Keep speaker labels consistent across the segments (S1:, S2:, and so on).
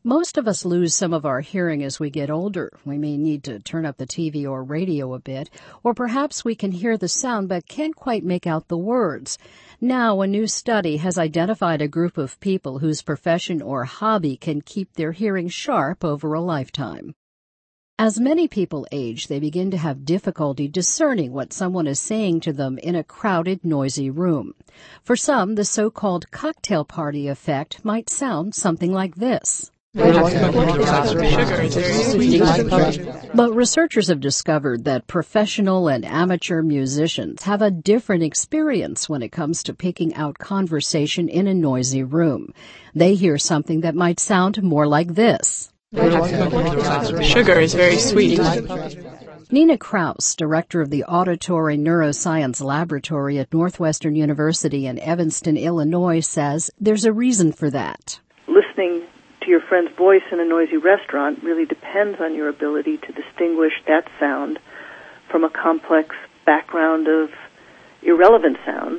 S1: Most of us lose some of our hearing as we get older. We may need to turn up the TV or radio a bit, or perhaps we can hear the sound but can't quite make out the words. Now, a new study has identified a group of people whose profession or hobby can keep their hearing sharp over a lifetime. As many people age, they begin to have difficulty discerning what someone is saying to them in a crowded, noisy room. For some, the so-called cocktail party effect might sound something like this. But researchers have discovered that professional and amateur musicians have a different experience when it comes to picking out conversation in a noisy room. They hear something that might sound more like this.
S2: Sugar is very sweet.
S1: Nina Kraus, director of the Auditory Neuroscience Laboratory at Northwestern University in Evanston, Illinois, says there's a reason for that.
S3: Listening to your friend's voice in a noisy restaurant really depends on your ability to distinguish that sound from a complex background of irrelevant sounds.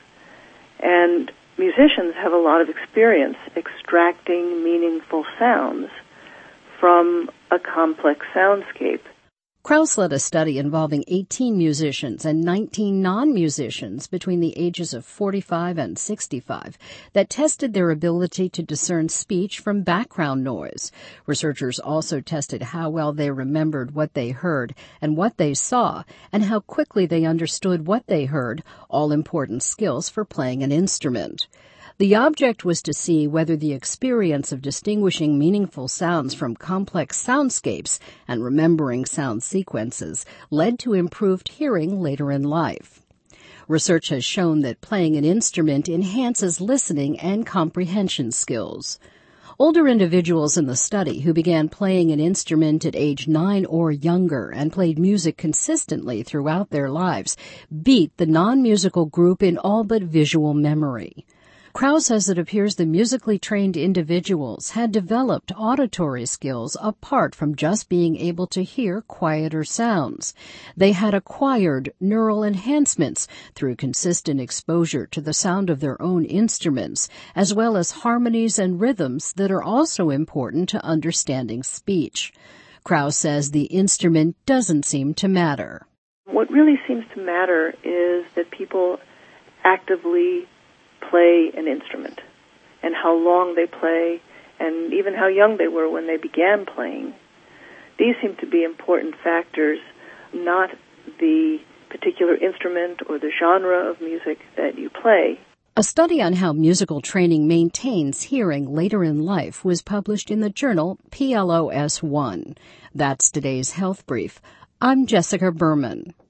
S3: And musicians have a lot of experience extracting meaningful sounds from a complex soundscape.
S1: Kraus led a study involving 18 musicians and 19 non-musicians between the ages of 45 and 65 that tested their ability to discern speech from background noise. Researchers also tested how well they remembered what they heard and what they saw, and how quickly they understood what they heard, all important skills for playing an instrument. The object was to see whether the experience of distinguishing meaningful sounds from complex soundscapes and remembering sound sequences led to improved hearing later in life. Research has shown that playing an instrument enhances listening and comprehension skills. Older individuals in the study who began playing an instrument at age 9 or younger and played music consistently throughout their lives beat the non-musical group in all but visual memory. Kraus says it appears the musically trained individuals had developed auditory skills apart from just being able to hear quieter sounds. They had acquired neural enhancements through consistent exposure to the sound of their own instruments, as well as harmonies and rhythms that are also important to understanding speech. Kraus says the instrument doesn't seem to matter.
S3: What really seems to matter is that people actively play an instrument, and how long they play, and even how young they were when they began playing. These seem to be important factors, not the particular instrument or the genre of music that you play.
S1: A study on how musical training maintains hearing later in life was published in the journal PLOS One. That's today's Health Brief. I'm Jessica Berman.